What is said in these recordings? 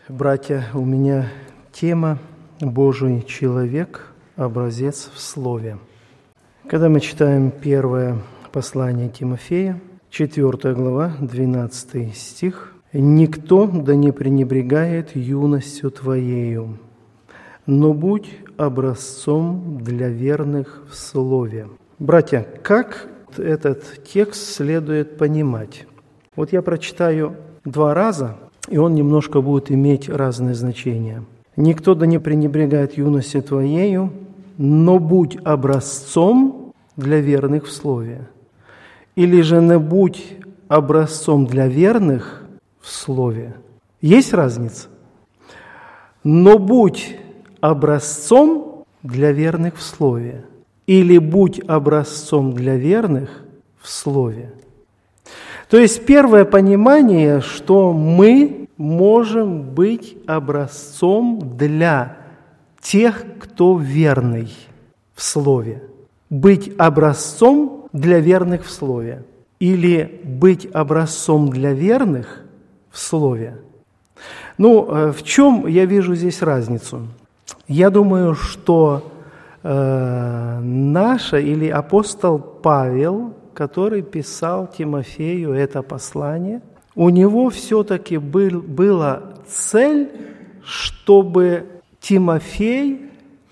Братья, у меня тема «Божий человек, образец в Слове». Когда мы читаем первое послание Тимофея, 4 глава, 12 стих, «Никто да не пренебрегает юностью твоею, но будь образцом для верных в Слове». Братья, как этот текст следует понимать? Вот я прочитаю 2 раза, и он немножко будет иметь разные значения. «Никто да не пренебрегает юностью твоею, но будь образцом для верных в Слове». Или же «не будь образцом для верных в Слове». Есть разница? «Но будь образцом для верных в Слове». Или «будь образцом для верных в Слове». То есть первое понимание, что мы можем быть образцом для тех, кто верный в Слове. Быть образцом для верных в Слове. Или быть образцом для верных в Слове. В чем я вижу здесь разницу? Я думаю, что или апостол Павел, который писал Тимофею это послание, у него все-таки была цель, чтобы Тимофей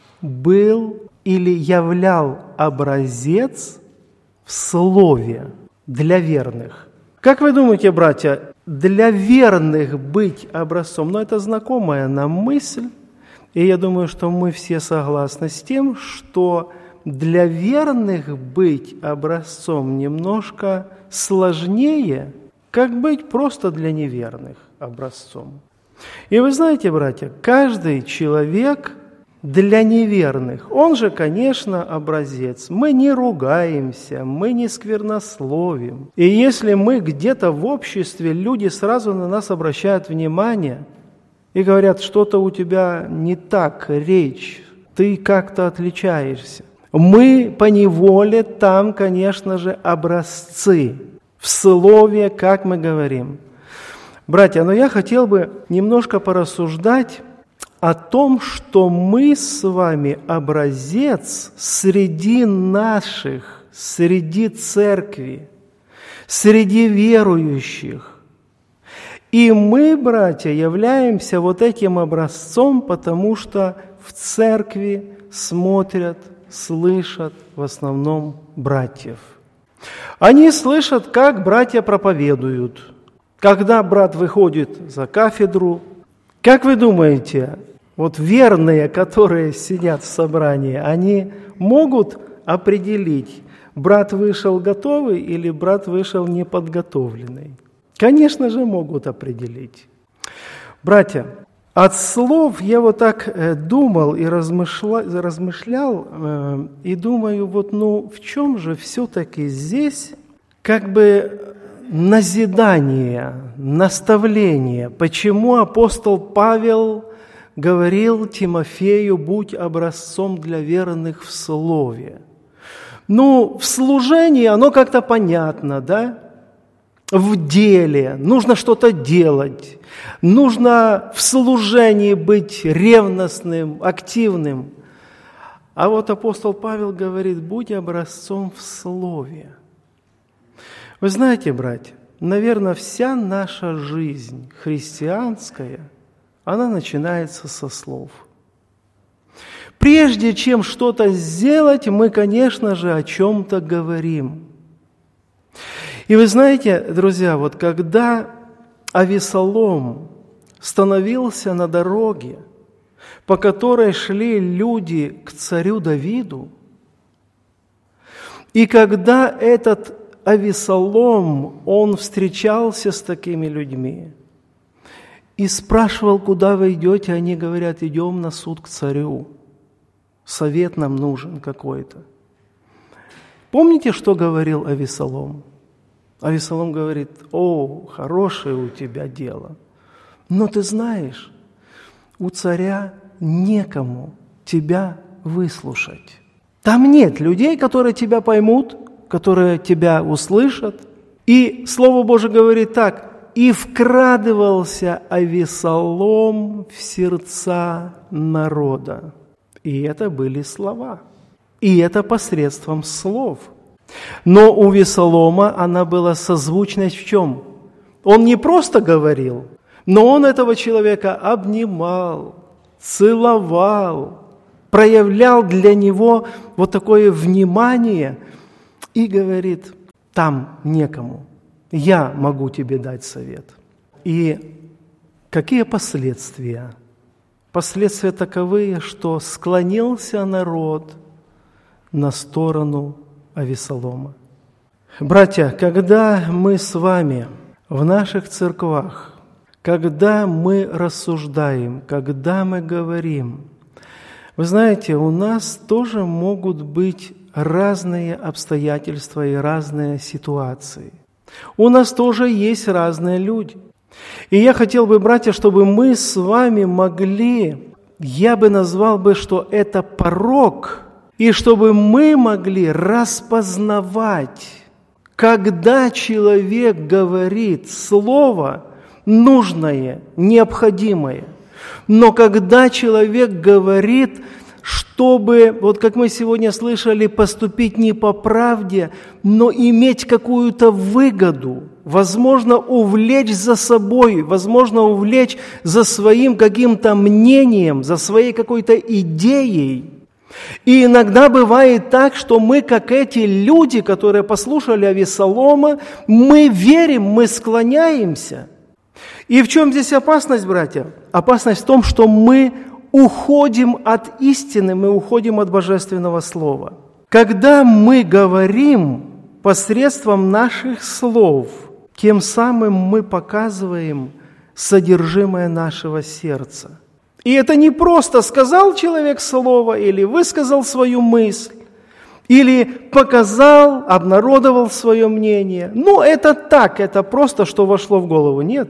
был или являл образец в Слове для верных. Как вы думаете, братья, для верных быть образцом? Это знакомая нам мысль, и я думаю, что мы все согласны с тем, что для верных быть образцом немножко сложнее, как быть просто для неверных образцом. И вы знаете, братья, каждый человек для неверных, он же, конечно, образец. Мы не ругаемся, мы не сквернословим. И если мы где-то в обществе, люди сразу на нас обращают внимание и говорят, что-то у тебя не так, речь, ты как-то отличаешься. Мы поневоле там, конечно же, образцы в Слове, как мы говорим. Братья, но я хотел бы немножко порассуждать о том, что мы с вами образец среди наших, среди церкви, среди верующих. И мы, братья, являемся вот этим образцом, потому что в церкви смотрят, слышат в основном братьев. Они слышат, как братья проповедуют. Когда брат выходит за кафедру, как вы думаете, вот верные, которые сидят в собрании, они могут определить, брат вышел готовый или брат вышел неподготовленный? Конечно же, могут определить. Братья, от слов я вот так думал и размышлял, и думаю, в чем же все-таки здесь как бы назидание, наставление? Почему апостол Павел говорил Тимофею, будь образцом для верных в Слове? В служении оно как-то понятно, да? В деле нужно что-то делать, нужно в служении быть ревностным, активным. А вот апостол Павел говорит, будь образцом в Слове. Вы знаете, братья, наверное, вся наша жизнь христианская, она начинается со слов. Прежде чем что-то сделать, мы, конечно же, о чем-то говорим. И вы знаете, друзья, вот когда Авесолом становился на дороге, по которой шли люди к царю Давиду, и когда этот Авесолом, он встречался с такими людьми и спрашивал, куда вы идете, они говорят, идем на суд к царю, совет нам нужен какой-то. Помните, что говорил Авесолом? Авесолом говорит, хорошее у тебя дело, но ты знаешь, у царя некому тебя выслушать. Там нет людей, которые тебя поймут, которые тебя услышат. И Слово Божие говорит так, и вкрадывался Авесолом в сердца народа. И это были слова. И это посредством слов. Но у Авесолома она была созвучность в чем? Он не просто говорил, но он этого человека обнимал, целовал, проявлял для него вот такое внимание и говорит: там некому, я могу тебе дать совет. И какие последствия? Последствия таковые, что склонился народ на сторону Авесолома. Братья, когда мы с вами в наших церквах, когда мы рассуждаем, когда мы говорим, вы знаете, у нас тоже могут быть разные обстоятельства и разные ситуации. У нас тоже есть разные люди. И я хотел бы, братья, чтобы мы с вами могли, я бы назвал бы, что это порок, и чтобы мы могли распознавать, когда человек говорит слово нужное, необходимое, но когда человек говорит, чтобы, вот как мы сегодня слышали, поступить не по правде, но иметь какую-то выгоду, возможно, увлечь за собой, возможно, увлечь за своим каким-то мнением, за своей какой-то идеей. И иногда бывает так, что мы, как эти люди, которые послушали Авесолома, мы верим, мы склоняемся. И в чем здесь опасность, братья? Опасность в том, что мы уходим от истины, мы уходим от Божественного Слова. Когда мы говорим посредством наших слов, тем самым мы показываем содержимое нашего сердца. И это не просто сказал человек слово, или высказал свою мысль, или показал, обнародовал свое мнение. Ну, это так, это просто, что вошло в голову. Нет.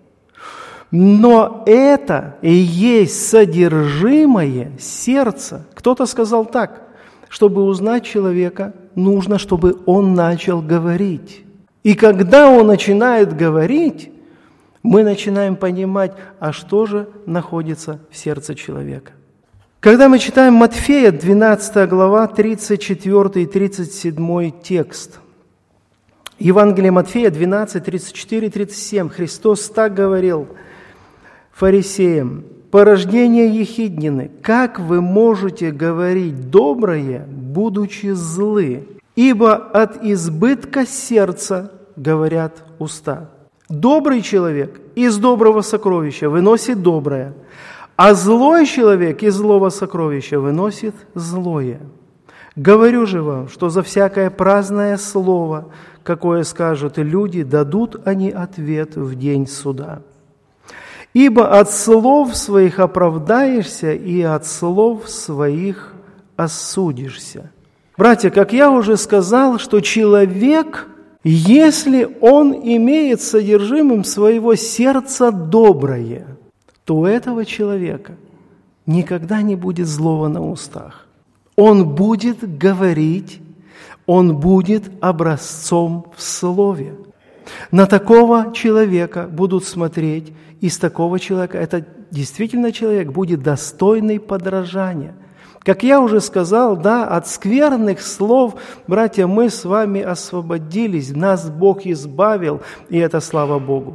Но это и есть содержимое сердца. Кто-то сказал так: чтобы узнать человека, нужно, чтобы он начал говорить. И когда он начинает говорить, мы начинаем понимать, а что же находится в сердце человека. Когда мы читаем Матфея, 12 глава, 34 и 37 текст. Евангелие Матфея 12, 34 и 37. Христос так говорил фарисеям: «Порождение ехиднины, как вы можете говорить доброе, будучи злы? Ибо от избытка сердца говорят уста». Добрый человек из доброго сокровища выносит доброе, а злой человек из злого сокровища выносит злое. Говорю же вам, что за всякое праздное слово, какое скажут люди, дадут они ответ в день суда. Ибо от слов своих оправдаешься, и от слов своих осудишься. Братья, как я уже сказал, что человек, если он имеет содержимым своего сердца доброе, то у этого человека никогда не будет злого на устах. Он будет говорить, он будет образцом в слове. На такого человека будут смотреть, и с такого человека, это действительно человек будет достойный подражания. Как я уже сказал, да, от скверных слов, братья, мы с вами освободились, нас Бог избавил, и это слава Богу.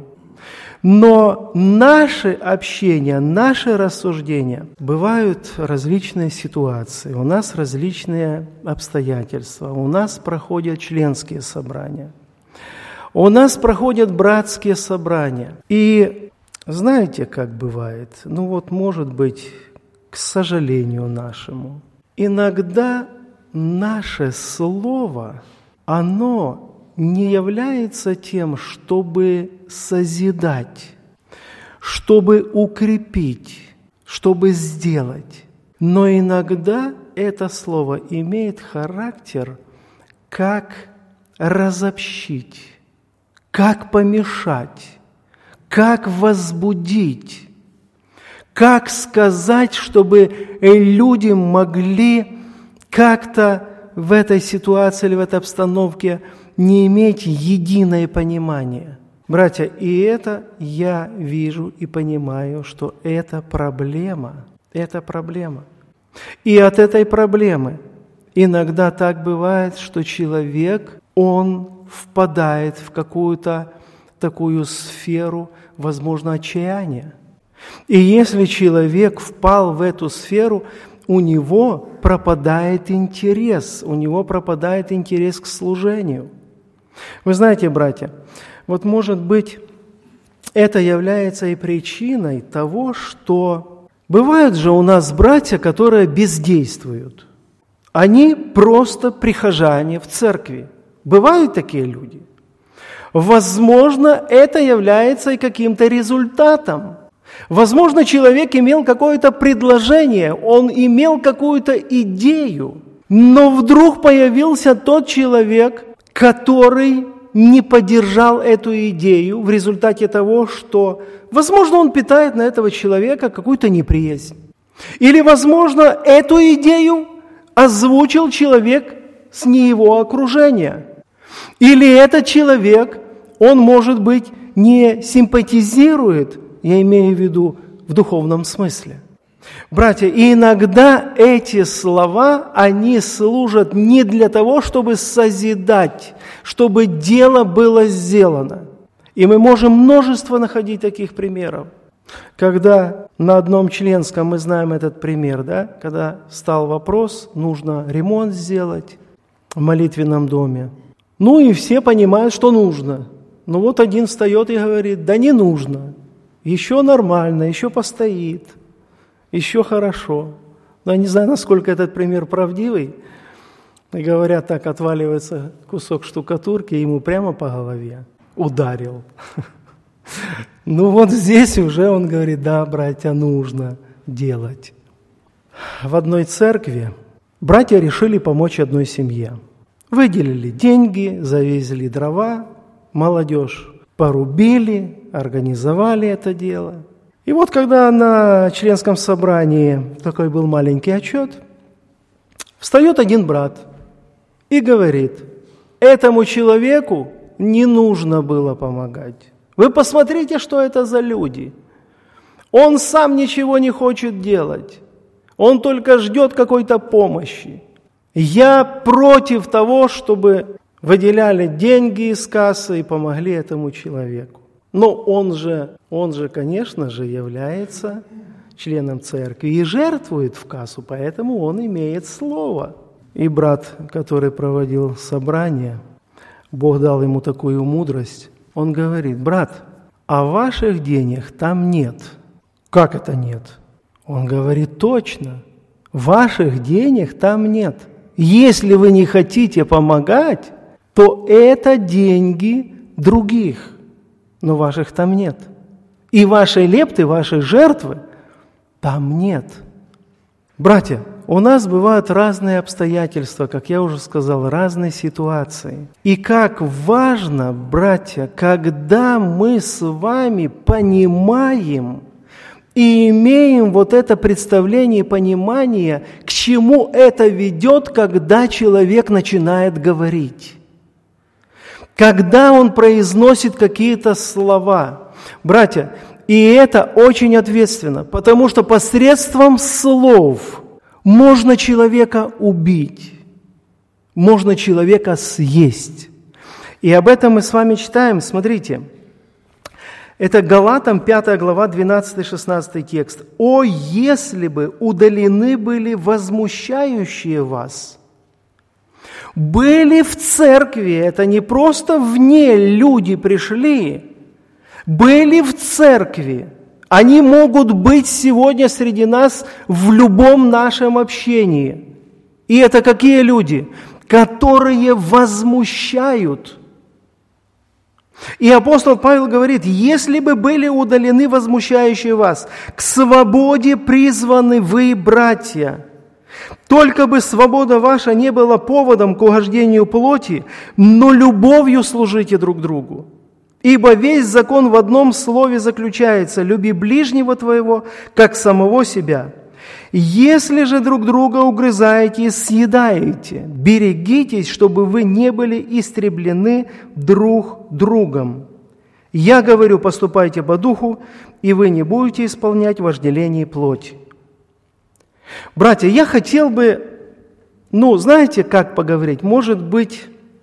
Но наше общение, наши рассуждения, бывают различные ситуации, у нас различные обстоятельства, у нас проходят членские собрания, у нас проходят братские собрания. И знаете, как бывает? Может быть, к сожалению нашему, иногда наше слово, оно не является тем, чтобы созидать, чтобы укрепить, чтобы сделать. Но иногда это слово имеет характер, как разобщить, как помешать, как возбудить, как сказать, чтобы люди могли как-то в этой ситуации или в этой обстановке не иметь единое понимание. Братья, и это я вижу и понимаю, что это проблема. Это проблема. И от этой проблемы иногда так бывает, что человек, он впадает в какую-то такую сферу, возможно, отчаяния. И если человек впал в эту сферу, у него пропадает интерес к служению. Вы знаете, братья, вот может быть, это является и причиной того, что бывают же у нас братья, которые бездействуют. Они просто прихожане в церкви. Бывают такие люди. Возможно, это является и каким-то результатом. Возможно, человек имел какое-то предложение, он имел какую-то идею, но вдруг появился тот человек, который не поддержал эту идею в результате того, что, возможно, он питает на этого человека какую-то неприязнь. Или, возможно, эту идею озвучил человек с не его окружения. Или этот человек, он, может быть, не симпатизирует, я имею в виду в духовном смысле. Братья, и иногда эти слова, они служат не для того, чтобы созидать, чтобы дело было сделано. И мы можем множество находить таких примеров. Когда на одном членском, мы знаем этот пример, да? Когда встал вопрос, нужно ремонт сделать в молитвенном доме. Ну и все понимают, что нужно. Но вот один встает и говорит, да не нужно. Еще нормально, еще постоит, еще хорошо. Но я не знаю, насколько этот пример правдивый. И говорят, так отваливается кусок штукатурки, и ему прямо по голове ударил. Ну вот здесь уже он говорит, да, братья, нужно делать. В одной церкви братья решили помочь одной семье. Выделили деньги, завезли дрова, молодежь порубили, организовали это дело. И вот когда на членском собрании такой был маленький отчет, встает один брат и говорит, этому человеку не нужно было помогать. Вы посмотрите, что это за люди. Он сам ничего не хочет делать. Он только ждет какой-то помощи. Я против того, чтобы выделяли деньги из кассы и помогли этому человеку. Но он же, конечно же, является членом церкви и жертвует в кассу, поэтому он имеет слово. И брат, который проводил собрание, Бог дал ему такую мудрость, он говорит, брат, а ваших денег там нет. Как это нет? Он говорит, точно, ваших денег там нет. Если вы не хотите помогать, то это деньги других, но ваших там нет. И вашей лепты, вашей жертвы там нет. Братья, у нас бывают разные обстоятельства, как я уже сказал, разные ситуации. И как важно, братья, когда мы с вами понимаем и имеем вот это представление и понимание, к чему это ведет, когда человек начинает говорить. Когда он произносит какие-то слова. Братья, и это очень ответственно, потому что посредством слов можно человека убить, можно человека съесть. И об этом мы с вами читаем, смотрите. Это Галатам 5 глава, 12-16 текст. «О, если бы удалены были возмущающие вас!» Были в церкви, это не просто вне люди пришли, были в церкви. Они могут быть сегодня среди нас в любом нашем общении. И это какие люди? Которые возмущают. И апостол Павел говорит, если бы были удалены возмущающие вас, к свободе призваны вы, братья. Только бы свобода ваша не была поводом к угождению плоти, но любовью служите друг другу. Ибо весь закон в одном слове заключается: люби ближнего твоего, как самого себя. Если же друг друга угрызаете и съедаете, берегитесь, чтобы вы не были истреблены друг другом. Я говорю, поступайте по духу, и вы не будете исполнять вожделение плоти. Братья, я хотел бы, знаете, как поговорить? Может быть,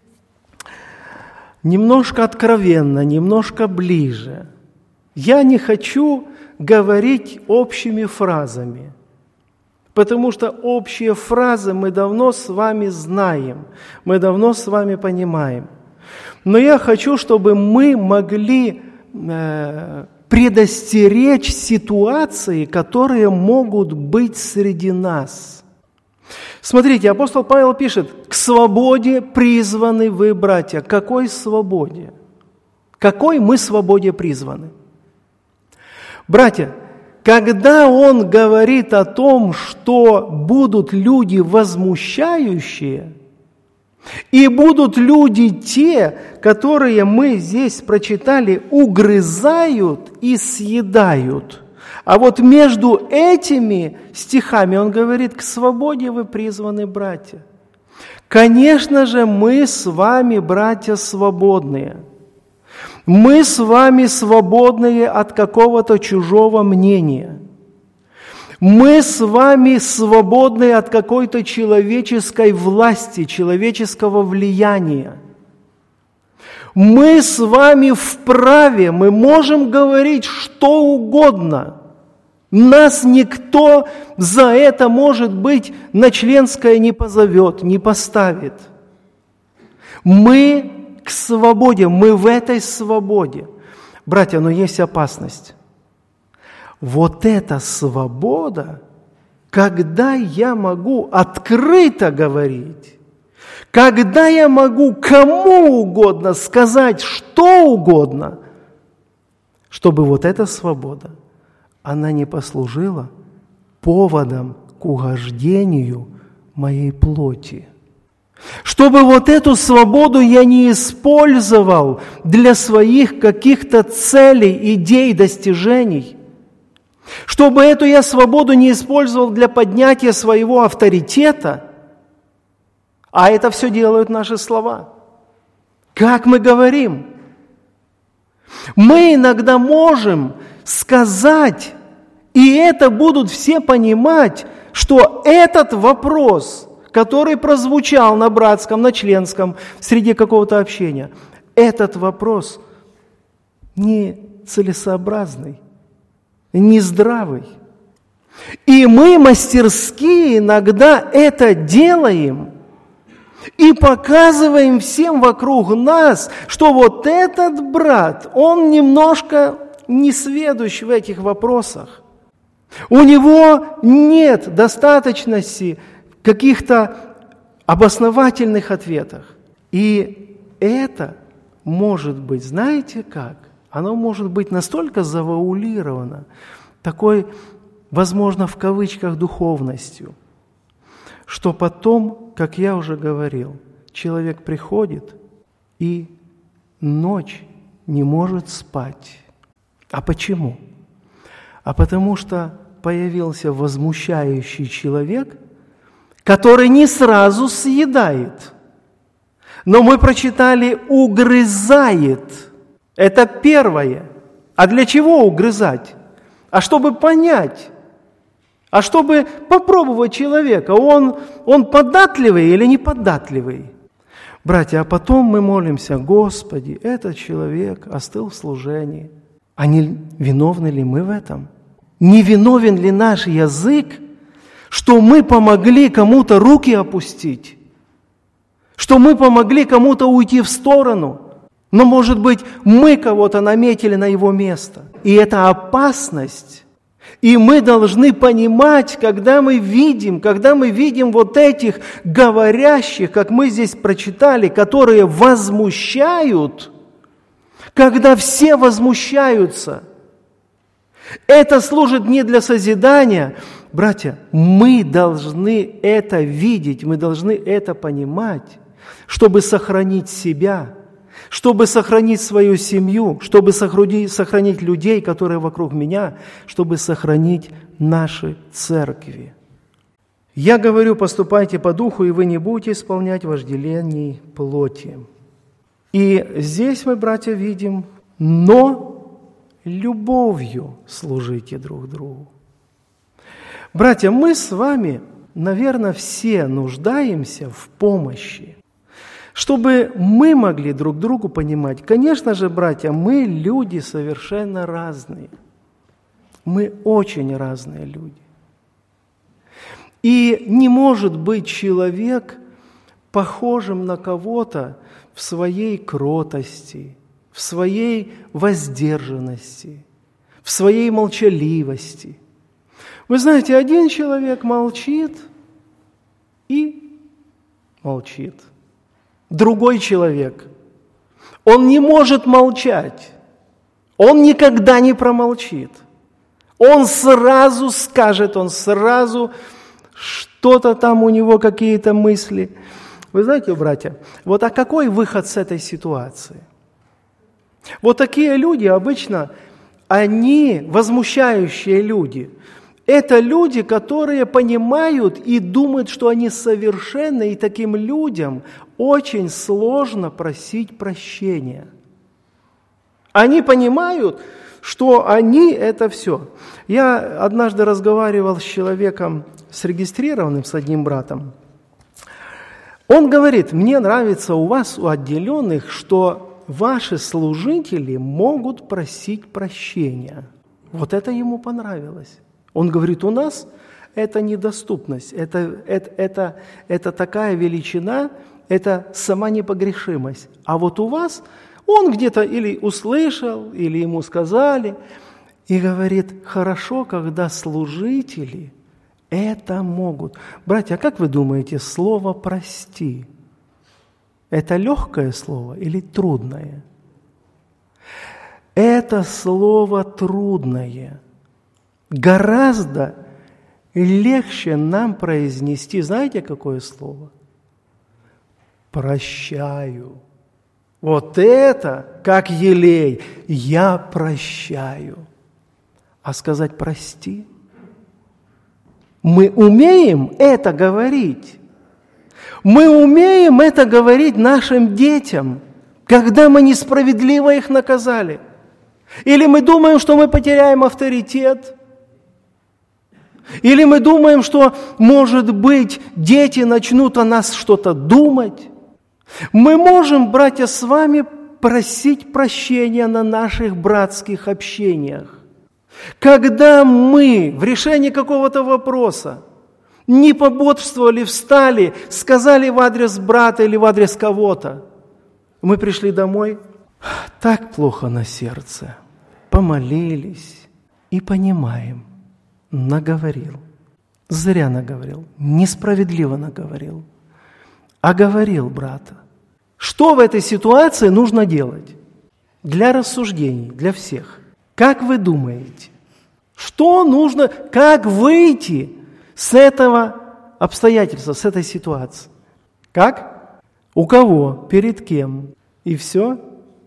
немножко откровенно, немножко ближе. Я не хочу говорить общими фразами, потому что общие фразы мы давно с вами знаем, мы давно с вами понимаем. Но я хочу, чтобы мы могли предостеречь ситуации, которые могут быть среди нас. Смотрите, апостол Павел пишет: «К свободе призваны вы, братья». Какой свободе? Какой мы свободе призваны? Братья, когда он говорит о том, что будут люди возмущающие, и будут люди те, которые мы здесь прочитали, угрызают и съедают. А вот между этими стихами он говорит: к свободе вы призваны, братья. Конечно же, мы с вами, братья, свободные. Мы с вами свободные от какого-то чужого мнения. Мы с вами свободны от какой-то человеческой власти, человеческого влияния. Мы с вами вправе, мы можем говорить что угодно. Нас никто за это, может быть, на членское не позовет, не поставит. Мы к свободе, мы в этой свободе. Братья, но есть опасность. Вот эта свобода, когда я могу открыто говорить, когда я могу кому угодно сказать что угодно, чтобы вот эта свобода, она не послужила поводом к угождению моей плоти. Чтобы вот эту свободу я не использовал для своих каких-то целей, идей, достижений. Чтобы эту я свободу не использовал для поднятия своего авторитета, а это все делают наши слова. Как мы говорим? Мы иногда можем сказать, и это будут все понимать, что этот вопрос, который прозвучал на братском, на членском, среди какого-то общения, этот вопрос не целесообразный, нездравый. И мы мастерски иногда это делаем и показываем всем вокруг нас, что вот этот брат, он немножко несведущ в этих вопросах. У него нет достаточности каких-то обосновательных ответов. И это может быть, знаете как? Оно может быть настолько завуалировано, такой, возможно, в кавычках, духовностью, что потом, как я уже говорил, человек приходит и ночь не может спать. А почему? А потому что появился возмущающий человек, который не сразу съедает. Но мы прочитали «угрызает». Это первое. А для чего угрызать? А чтобы понять, а чтобы попробовать человека, он податливый или не податливый. Братья, а потом мы молимся: Господи, этот человек остыл в служении. А не виновны ли мы в этом? Не виновен ли наш язык, что мы помогли кому-то руки опустить? Что мы помогли кому-то уйти в сторону? Но, может быть, мы кого-то наметили на его место. И это опасность. И мы должны понимать, когда мы видим вот этих говорящих, как мы здесь прочитали, которые возмущают, когда все возмущаются, это служит не для созидания. Братья, мы должны это видеть, мы должны это понимать, чтобы сохранить себя, чтобы сохранить свою семью, чтобы сохранить людей, которые вокруг меня, чтобы сохранить наши церкви. Я говорю, поступайте по духу, и вы не будете исполнять вожделений плоти. И здесь мы, братья, видим но любовью служите друг другу. Братья, мы с вами, наверное, все нуждаемся в помощи, чтобы мы могли друг другу понимать. Конечно же, братья, мы люди совершенно разные. Мы очень разные люди. И не может быть человек похожим на кого-то в своей кротости, в своей воздержанности, в своей молчаливости. Вы знаете, один человек молчит и молчит. Другой человек, он не может молчать, он никогда не промолчит. Он сразу скажет, он сразу что-то там у него, какие-то мысли. Вы знаете, братья, вот а какой выход с этой ситуации? Вот такие люди обычно, они возмущающие люди. Это люди, которые понимают и думают, что они совершенны, и таким людям очень сложно просить прощения. Они понимают, что они – это все. Я однажды разговаривал с человеком, с одним братом. Он говорит: мне нравится у вас, у отделенных, что ваши служители могут просить прощения. Вот это ему понравилось. Он говорит, у нас это недоступность, это такая величина, это сама непогрешимость. А вот у вас он где-то или услышал, или ему сказали, и говорит, хорошо, когда служители это могут. Братья, а как вы думаете, слово «прости» – это легкое слово или трудное? Это слово трудное. Гораздо легче нам произнести, знаете, какое слово? Прощаю. Вот это, как елей, я прощаю. А сказать прости? Мы умеем это говорить. Мы умеем это говорить нашим детям, когда мы несправедливо их наказали. Или мы думаем, что мы потеряем авторитет. Или мы думаем, что, может быть, дети начнут о нас что-то думать. Мы можем, братья, с вами просить прощения на наших братских общениях. Когда мы в решении какого-то вопроса не пободрствовали, встали, сказали в адрес брата или в адрес кого-то, мы пришли домой, так плохо на сердце, помолились и понимаем, наговорил, зря наговорил, несправедливо наговорил, оговорил брата. Что в этой ситуации нужно делать? Для рассуждений, для всех. Как вы думаете, что нужно, как выйти с этого обстоятельства, с этой ситуации? Как? У кого? Перед кем? И все?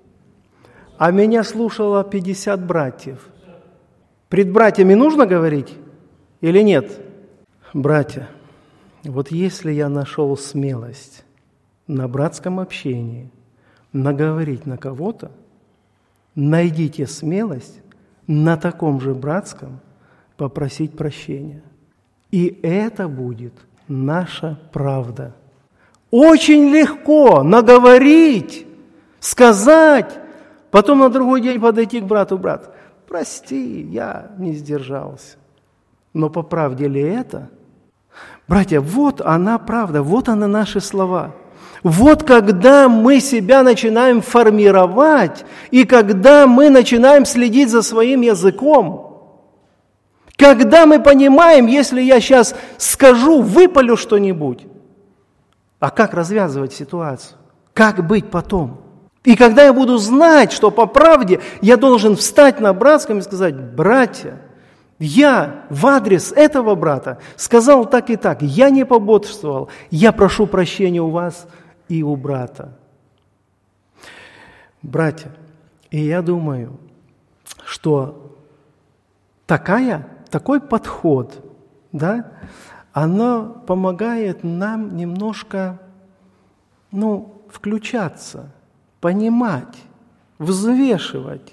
А меня слушало 50 братьев. Пред братьями нужно говорить или нет? Братья, вот если я нашел смелость на братском общении наговорить на кого-то, найдите смелость на таком же братском попросить прощения. И это будет наша правда. Очень легко наговорить, сказать, потом на другой день подойти к брату, брат, прости, я не сдержался. Но по правде ли это? Братья, вот она правда, вот она наши слова. Вот когда мы себя начинаем формировать, и когда мы начинаем следить за своим языком, когда мы понимаем, если я сейчас скажу, выпалю что-нибудь, а как развязывать ситуацию? Как быть потом? И когда я буду знать, что по правде я должен встать на братском и сказать, братья, я в адрес этого брата сказал так и так, я не пободрствовал, я прошу прощения у вас и у брата. Братья, и я думаю, что такой подход, да, оно помогает нам немножко, включаться, понимать, взвешивать,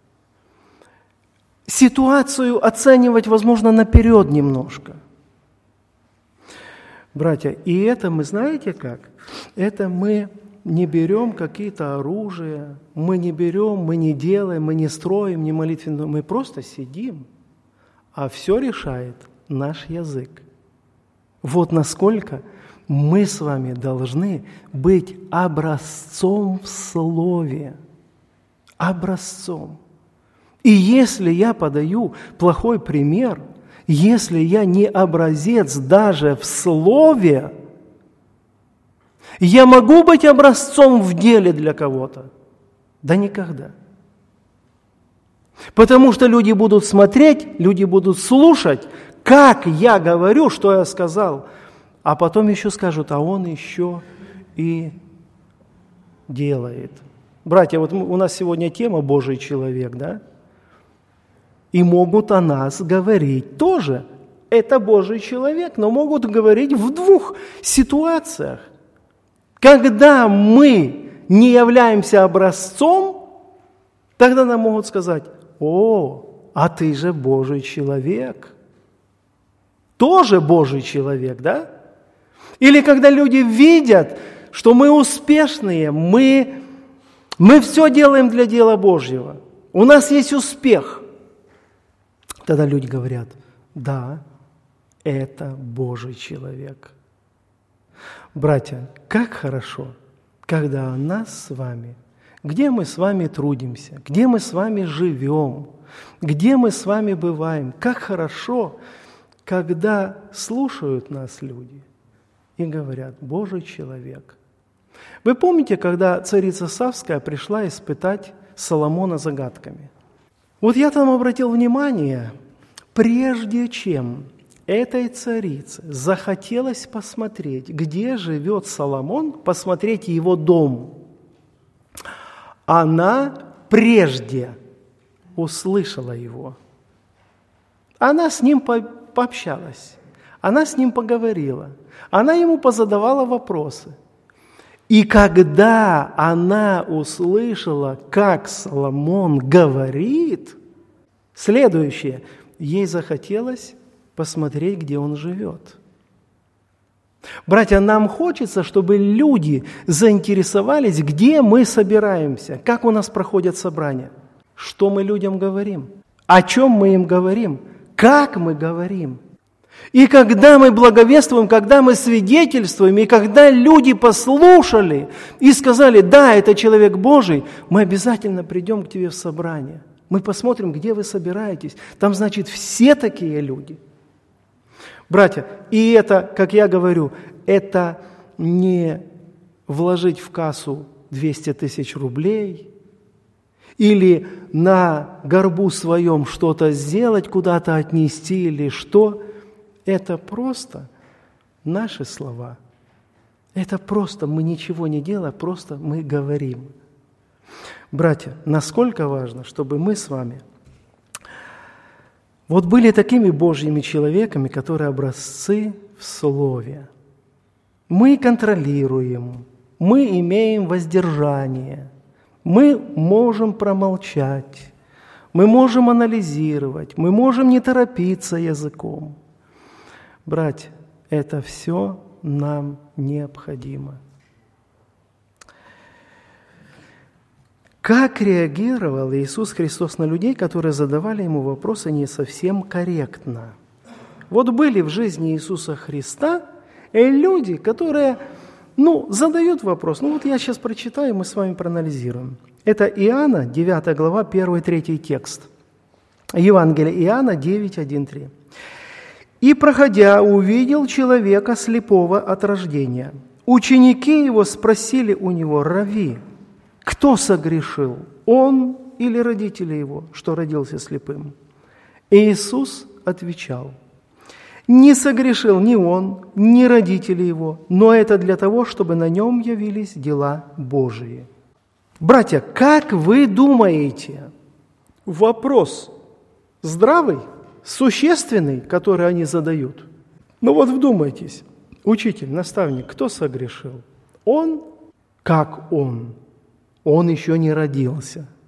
ситуацию оценивать, возможно, наперед немножко. Братья, и это мы знаете как? Это мы не берем какие-то оружия, мы не берем, мы не делаем, мы не строим, не молитвенно, мы просто сидим, а все решает наш язык. Вот насколько мы с вами должны быть образцом в слове. Образцом. И если я подаю плохой пример, если я не образец даже в слове, я могу быть образцом в деле для кого-то? Да никогда. Потому что люди будут смотреть, люди будут слушать, как я говорю, что я сказал, а потом еще скажут, а он еще и делает. Братья, вот у нас сегодня тема «Божий человек», да? И могут о нас говорить тоже. Это Божий человек, но могут говорить в двух ситуациях. Когда мы не являемся образцом, тогда нам могут сказать, о, а ты же Божий человек. Тоже Божий человек, да? Или когда люди видят, что мы успешные, мы все делаем для дела Божьего, у нас есть успех, тогда люди говорят, да, это Божий человек. Братья, как хорошо, когда о нас с вами, где мы с вами трудимся, где мы с вами живем, где мы с вами бываем, как хорошо, когда слушают нас люди и говорят, Божий человек. Вы помните, когда царица Савская пришла испытать Соломона загадками? Вот я там обратил внимание, прежде чем этой царице захотелось посмотреть, где живет Соломон, посмотреть его дом, она прежде услышала его. Она с ним пообщалась, она с ним поговорила, она ему позадавала вопросы. И когда она услышала, как Соломон говорит, следующее, ей захотелось посмотреть, где он живет. Братья, нам хочется, чтобы люди заинтересовались, где мы собираемся, как у нас проходят собрания, что мы людям говорим, о чем мы им говорим, как мы говорим. И когда мы благовествуем, когда мы свидетельствуем, и когда люди послушали и сказали, да, это человек Божий, мы обязательно придем к тебе в собрание. Мы посмотрим, где вы собираетесь. Там, значит, все такие люди. Братья, и это, как я говорю, это не вложить в кассу 200 тысяч рублей или на горбу своем что-то сделать, куда-то отнести или что. Это просто наши слова. Это просто мы ничего не делаем, просто мы говорим. Братья, насколько важно, чтобы мы с вами вот были такими Божьими человеками, которые образцы в Слове. Мы контролируем, мы имеем воздержание, мы можем промолчать, мы можем анализировать, мы можем не торопиться языком. Братья, это все нам необходимо. Как реагировал Иисус Христос на людей, которые задавали Ему вопросы не совсем корректно? Вот были в жизни Иисуса Христа люди, которые, задают вопрос. Вот я сейчас прочитаю, мы с вами проанализируем. Это Иоанна, 9 глава, 1-3 текст. Евангелие Иоанна, 9, 1, 3. «И, проходя, увидел человека слепого от рождения. Ученики его спросили у него, Рави, кто согрешил, он или родители его, что родился слепым? И Иисус отвечал, не согрешил ни он, ни родители его, но это для того, чтобы на нем явились дела Божии». Братья, как вы думаете, вопрос здравый, существенный, который они задают? Вот вдумайтесь, учитель, наставник, кто согрешил? Он? Как он? Он еще не родился.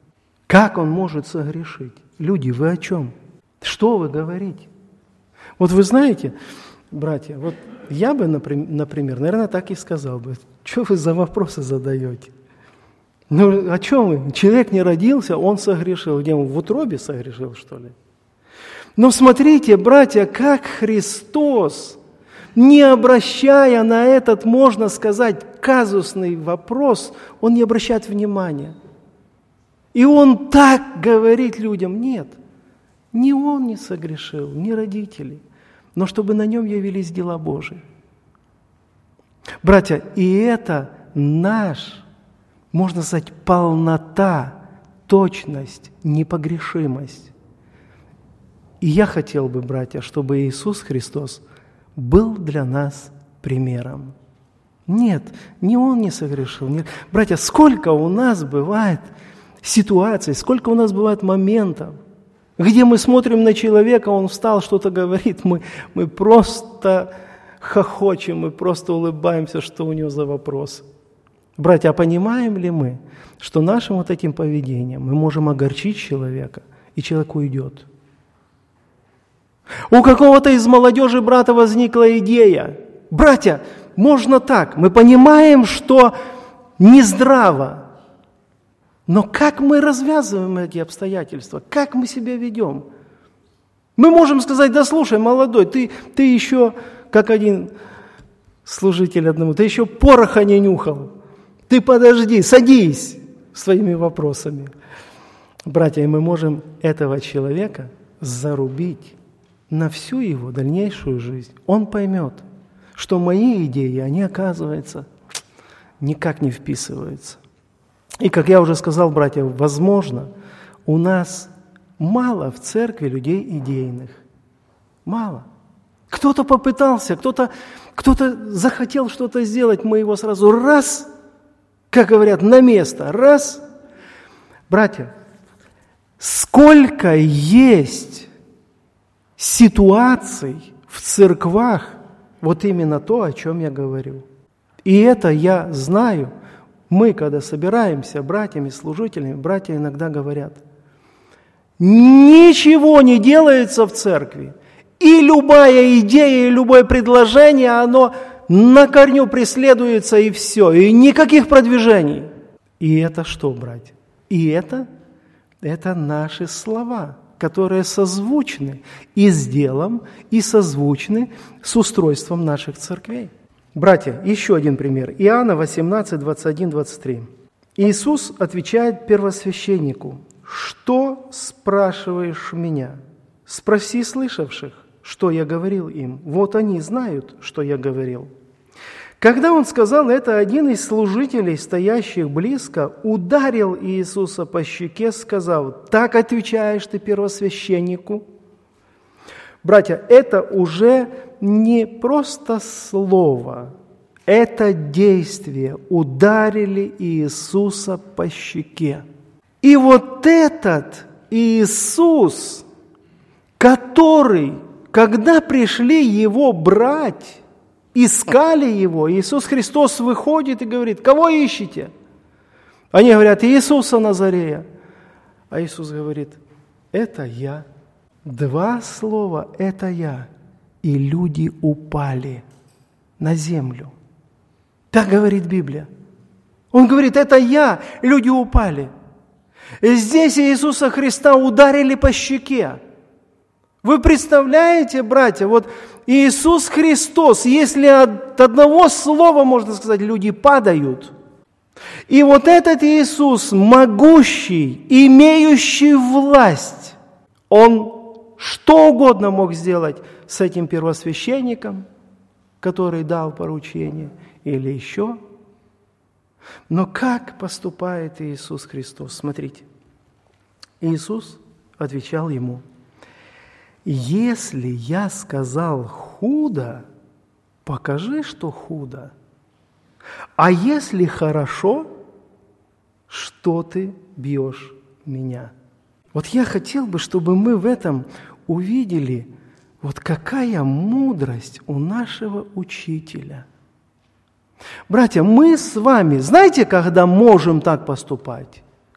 Как он может согрешить? Люди, вы о чем? Что вы говорите? Вот вы знаете, братья, вот я бы, например, наверное, так и сказал бы. Что вы за вопросы задаете? Ну, о чем вы? Человек не родился, он согрешил. Где он, в утробе согрешил, что ли? Но смотрите, братья, как Христос, не обращая на этот, можно сказать, казусный вопрос, он не обращает внимания. И он так говорит людям: нет, ни он не согрешил, ни родители, но чтобы на нем явились дела Божии. Братья, и это наш, можно сказать, полнота, точность, непогрешимость. И я хотел бы, братья, чтобы Иисус Христос был для нас примером. Нет, ни Он не согрешил. Нет. Братья, сколько у нас бывает ситуаций, сколько у нас бывает моментов, где мы смотрим на человека, он встал, что-то говорит, мы просто хохочем, мы просто улыбаемся, что у него за вопрос. Братья, а понимаем ли мы, что нашим вот этим поведением мы можем огорчить человека, и человек уйдет? У какого-то из молодежи брата возникла идея: братья, можно так, мы понимаем, что нездраво, но как мы развязываем эти обстоятельства, как мы себя ведем? Мы можем сказать: да слушай, молодой, ты еще, как один служитель одному, ты еще пороха не нюхал, ты подожди, садись своими вопросами. Братья, и мы можем этого человека зарубить на всю его дальнейшую жизнь. Он поймет, что мои идеи, они, оказывается, никак не вписываются. И, как я уже сказал, братья, возможно, у нас мало в церкви людей идейных. Мало. Кто-то попытался, кто-то захотел что-то сделать, мы его сразу раз, как говорят, на место, раз. Братья, сколько есть ситуаций в церквах, вот именно то, о чем я говорю. И это я знаю. Мы, когда собираемся братьями, служителями, братья иногда говорят: ничего не делается в церкви, и любая идея, и любое предложение, оно на корню преследуется, и все, и никаких продвижений. И это что, братья? И это наши слова, которые созвучны и с делом, и созвучны с устройством наших церквей. Братья, еще один пример. Иоанна 18, 21, 23. Иисус отвечает первосвященнику: «Что спрашиваешь меня? Спроси слышавших, что я говорил им. Вот они знают, что я говорил». Когда он сказал это, один из служителей, стоящих близко, ударил Иисуса по щеке, сказав: «Так отвечаешь ты первосвященнику?» Братья, это уже не просто слово, это действие. Ударили Иисуса по щеке. И вот этот Иисус, который, когда пришли его брать, искали его, Иисус Христос выходит и говорит: «Кого ищете?» Они говорят: «Иисуса Назарея». А Иисус говорит: «Это я». Два слова: «это я». И люди упали на землю. Так говорит Библия. Он говорит: «это я». Люди упали. И здесь Иисуса Христа ударили по щеке. Вы представляете, братья, вот Иисус Христос, если от одного слова, можно сказать, люди падают, и вот этот Иисус, могущий, имеющий власть, Он что угодно мог сделать с этим первосвященником, который дал поручение, или еще. Но как поступает Иисус Христос? Смотрите, Иисус отвечал ему: «Если я сказал худо, покажи, что худо. А если хорошо, что ты бьешь меня?» Вот я хотел бы, чтобы мы в этом увидели, вот какая мудрость у нашего учителя. Братья, мы с вами, знаете, когда можем так поступать?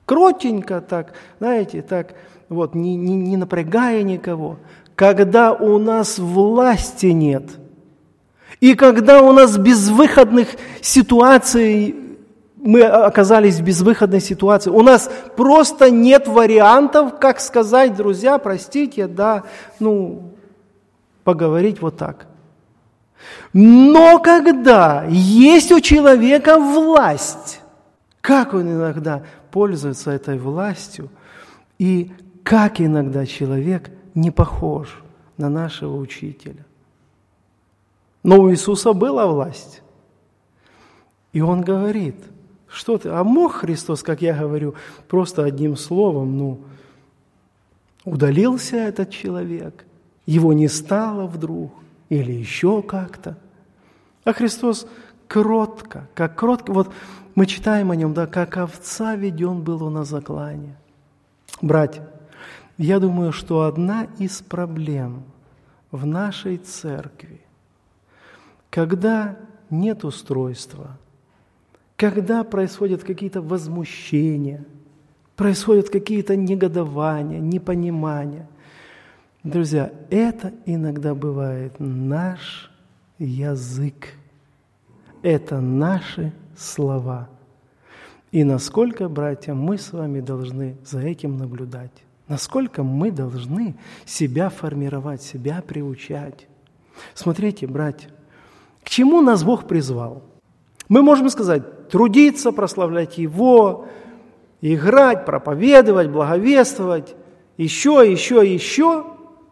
Кротенько так, знаете, так вот, не напрягая никого. Когда у нас власти нет, и когда у нас безвыходных ситуаций, мы оказались в безвыходной ситуации, у нас просто нет вариантов, как сказать: друзья, простите, да, поговорить вот так. Но когда есть у человека власть, как он иногда пользуется этой властью, и как иногда человек не похож на нашего учителя. Но у Иисуса была власть. И Он говорит: что ты, а мог Христос, как я говорю, просто одним словом, удалился этот человек, его не стало вдруг, или еще как-то. А Христос кротко, вот мы читаем о Нем, да, как овца веден был Он на заклание. Братья, я думаю, что одна из проблем в нашей церкви, когда нет устройства, когда происходят какие-то возмущения, происходят какие-то негодования, непонимания, друзья, это иногда бывает наш язык, это наши слова. И насколько, братья, мы с вами должны за этим наблюдать, насколько мы должны себя формировать, себя приучать. Смотрите, братья, к чему нас Бог призвал? Мы можем сказать: трудиться, прославлять Его, играть, проповедовать, благовествовать, еще.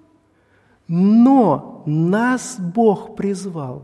Но нас Бог призвал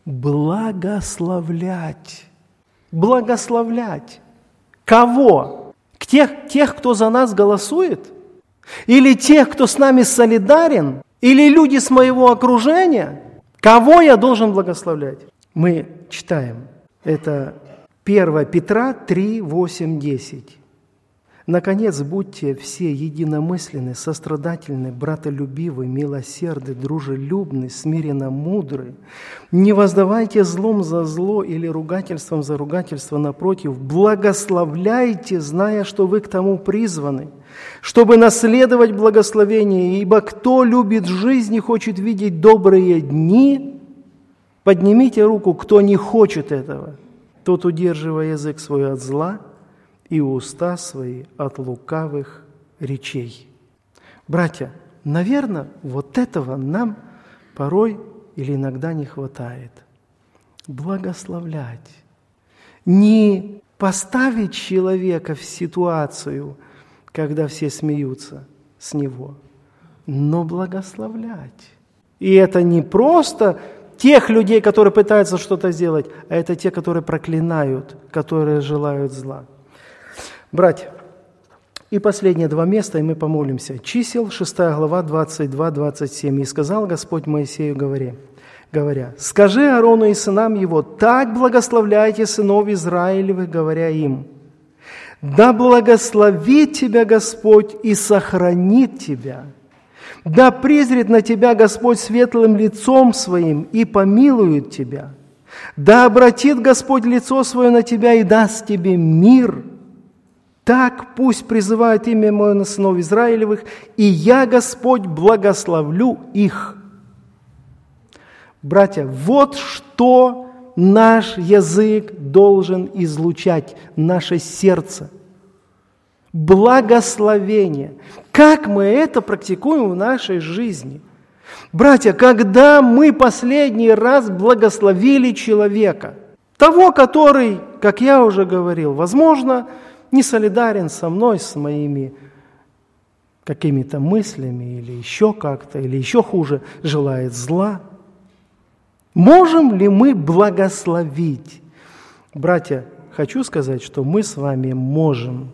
благословлять. Благословлять. Кого? Тех, кто за нас голосует? Или тех, кто с нами солидарен? Или люди с моего окружения? Кого я должен благословлять? Мы читаем. Это 1 Петра 3, 8, 10. «Наконец, будьте все единомысленны, сострадательны, братолюбивы, милосерды, дружелюбны, смиренно мудры. Не воздавайте злом за зло или ругательством за ругательство, напротив, благословляйте, зная, что вы к тому призваны, чтобы наследовать благословение, ибо кто любит жизнь и хочет видеть добрые дни, поднимите руку, кто не хочет этого, тот, удерживая язык свой от зла, и уста свои от лукавых речей». Братья, наверное, вот этого нам порой или иногда не хватает. Благословлять. Не поставить человека в ситуацию, когда все смеются с него, но благословлять. И это не просто тех людей, которые пытаются что-то сделать, а это те, которые проклинают, которые желают зла. Братья, и последние два места, и мы помолимся. Чисел, 6 глава, 22-27. «И сказал Господь Моисею, говоря: скажи Аарону и сынам его, так благословляйте сынов Израилевых, говоря им: да благословит тебя Господь и сохранит тебя, да презрит на тебя Господь светлым лицом своим и помилует тебя, да обратит Господь лицо свое на тебя и даст тебе мир. Так пусть призывает имя Мое на сынов Израилевых, и я, Господь, благословлю их». Братья, вот что наш язык должен излучать, наше сердце. Благословение. Как мы это практикуем в нашей жизни? Братья, когда мы последний раз благословили человека, того, который, как я уже говорил, возможно, не солидарен со мной, с моими какими-то мыслями или еще как-то, или еще хуже, желает зла. Можем ли мы благословить? Братья, хочу сказать, что мы с вами можем,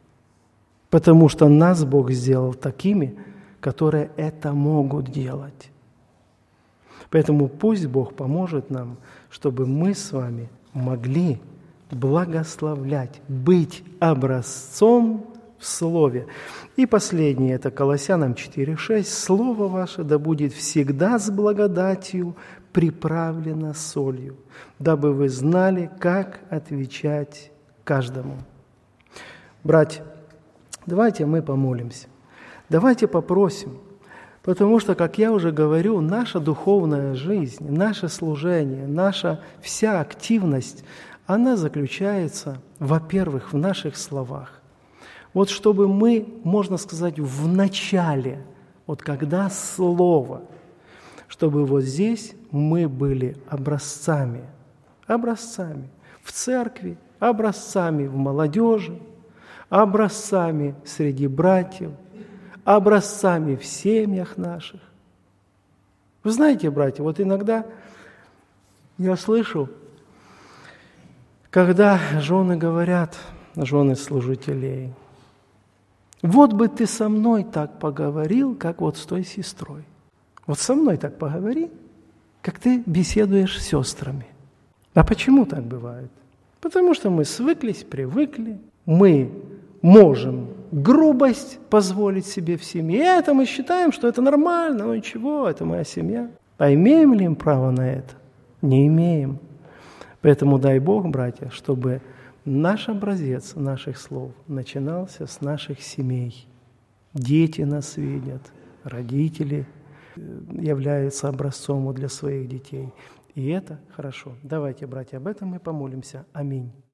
потому что нас Бог сделал такими, которые это могут делать. Поэтому пусть Бог поможет нам, чтобы мы с вами могли благословлять, быть образцом в Слове. И последнее, это Колоссянам 4:6. «Слово ваше да будет всегда с благодатью приправлено солью, дабы вы знали, как отвечать каждому». Братья, Давайте мы помолимся. Давайте попросим. Потому что, как я уже говорю, наша духовная жизнь, наше служение, наша вся активность, она заключается, во-первых, в наших словах. Вот чтобы мы, можно сказать, в начале, вот когда слово, чтобы вот здесь мы были образцами в церкви, образцами в молодежи, образцами среди братьев, образцами в семьях наших. Вы знаете, братья, вот иногда я слышу, когда жены говорят, жены служителей, вот бы ты со мной так поговорил, как вот с той сестрой. Вот со мной так поговори, как ты беседуешь с сестрами. А почему так бывает? Потому что мы свыклись, привыкли, мы можем грубость позволить себе в семье. И это мы считаем, что это нормально, ну ничего, это моя семья. А имеем ли мы право на это? Не имеем. Поэтому дай Бог, братья, чтобы наш образец наших слов начинался с наших семей. Дети нас видят, родители являются образцом для своих детей. И это хорошо. Давайте, братья, об этом мы помолимся. Аминь.